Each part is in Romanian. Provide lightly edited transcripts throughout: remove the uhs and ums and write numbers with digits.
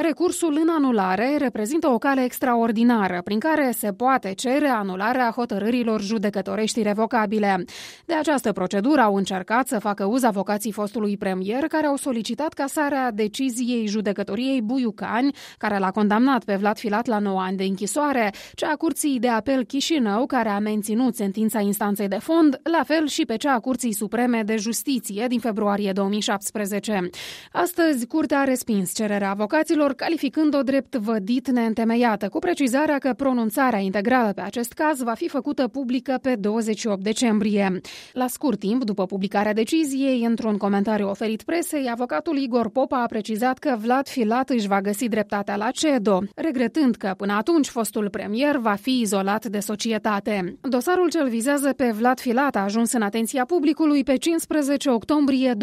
Recursul în anulare reprezintă o cale extraordinară prin care se poate cere anularea hotărârilor judecătorești revocabile. De această procedură au încercat să facă uz avocații fostului premier care au solicitat casarea deciziei judecătoriei Buiucani, care l-a condamnat pe Vlad Filat la 9 ani de închisoare, cea a Curții de Apel Chișinău, care a menținut sentința instanței de fond, la fel și pe cea a Curții Supreme de Justiție din februarie 2017. Astăzi, Curtea a respins cererea avocaților, calificând-o drept vădit neîntemeiată, cu precizarea că pronunțarea integrală pe acest caz va fi făcută publică pe 28 decembrie. La scurt timp după publicarea deciziei, într-un comentariu oferit presei, avocatul Igor Popa a precizat că Vlad Filat își va găsi dreptatea la CEDO, regretând că până atunci fostul premier va fi izolat de societate. Dosarul ce îl vizează pe Vlad Filat a ajuns în atenția publicului pe 15 octombrie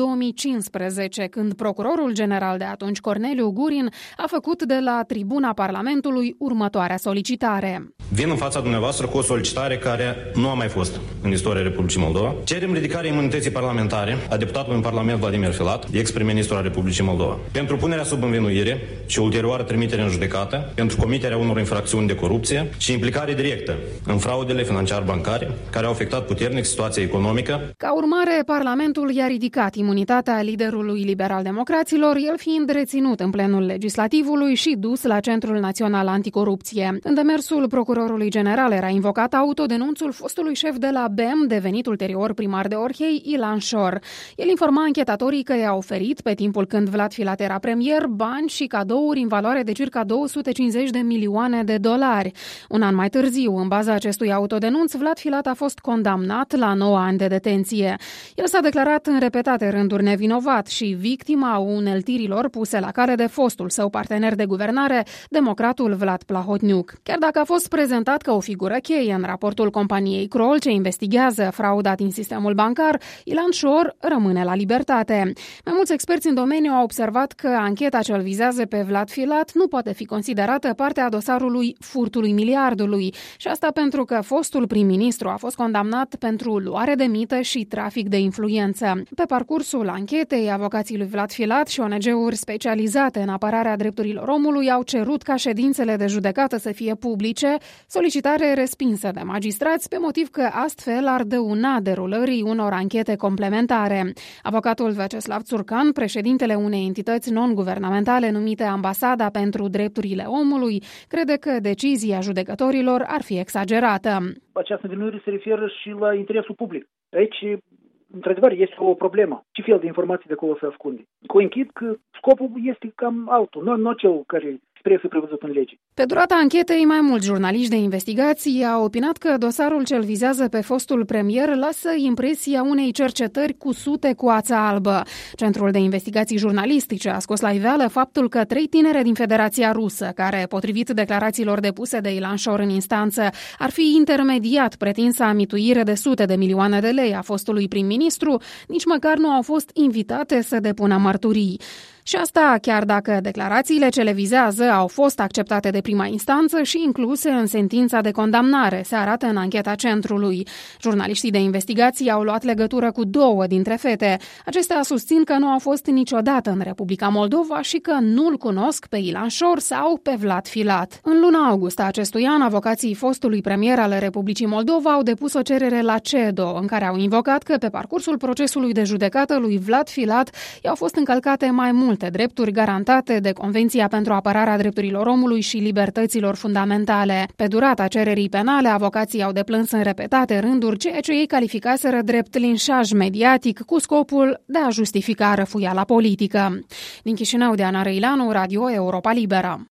2015, când procurorul general de atunci, Corneliu Gurin, a făcut de la tribuna Parlamentului următoarea solicitare. Vin în fața dumneavoastră cu o solicitare care nu a mai fost în istoria Republicii Moldova. Cerem ridicarea imunității parlamentare a deputatului în Parlament Vladimir Filat, ex-prim-ministru al Republicii Moldova, pentru punerea sub învinuire și ulterioară trimitere în judecată, pentru comiterea unor infracțiuni de corupție și implicare directă în fraudele financiar-bancare care au afectat puternic situația economică. Ca urmare, Parlamentul i-a ridicat imunitatea liderului liberal-democraților, el fiind reținut în plenul legislativului și dus la Centrul Național Anticorupție. În demersul procurorului general era invocat autodenunțul fostului șef de la BEM, devenit ulterior primar de Orhei, Ilan Șor. El informa anchetatorii că i-a oferit, pe timpul când Vlad Filat era premier, bani și cadouri în valoare de circa 250 de milioane de dolari. Un an mai târziu, în baza acestui autodenunț, Vlad Filat a fost condamnat la 9 ani de detenție. El s-a declarat în repetate rânduri nevinovat și victima uneltirilor puse la cale de fostul său partener de guvernare, democratul Vlad Plahotniuc. Chiar dacă a fost prezentat ca o figură cheie în raportul companiei Kroll ce investigează frauda din sistemul bancar, Ilan Șor rămâne la libertate. Mai mulți experți în domeniu au observat că ancheta ce îl vizează pe Vlad Filat nu poate fi considerată parte a dosarului furtului miliardului, și asta pentru că fostul prim-ministru a fost condamnat pentru luare de mită și trafic de influență. Pe parcursul anchetei, avocații lui Vlad Filat și ONG-uri specializate în apărarea drepturilor omului au cerut ca ședințele de judecată să fie publice, solicitare respinsă de magistrați pe motiv că astfel ar dăuna derulării unor anchete complementare. Avocatul Vyacheslav Țurcan, președintele unei entități non-guvernamentale numite Ambasada pentru Drepturile Omului, crede că decizia judecătorilor ar fi exagerată. Această învinuire se referă și la interesul public. Aici, într-adevăr, este o problemă. Ce fel de informații de acolo se ascunde? Conchid că scopul este cam altul, nu cel care trebuie să prevăzut în lege. Pe durata anchetei, mai mulți jurnaliști de investigații au opinat că dosarul ce-l vizează pe fostul premier lasă impresia unei cercetări cusute cu ața albă. Centrul de investigații jurnalistice a scos la iveală faptul că 3 tinere din Federația Rusă, care, potrivit declarațiilor depuse de Ilan Șor în instanță, ar fi intermediat pretinsa mituire de sute de milioane de lei a fostului prim-ministru, nici măcar nu au fost invitate să depună mărturii. Și asta chiar dacă declarațiile ce le vizează au fost acceptate de prima instanță și incluse în sentința de condamnare, se arată în ancheta centrului. Jurnaliștii de investigații au luat legătură cu 2 dintre fete. Acestea susțin că nu au fost niciodată în Republica Moldova și că nu-l cunosc pe Ilan Șor sau pe Vlad Filat. În luna august a acestui an, avocații fostului premier al Republicii Moldova au depus o cerere la CEDO, în care au invocat că pe parcursul procesului de judecată lui Vlad Filat i-au fost încălcate mai multe drepturi garantate de Convenția pentru apărarea drepturilor omului și libertăților fundamentale. Pe durata cererii penale, avocații au deplâns în repetate rânduri ceea ce ei calificaseră drept linșaj mediatic cu scopul de a justifica răfuiala politică. Din Chișinău, Diana Răilanu, Radio Europa Liberă.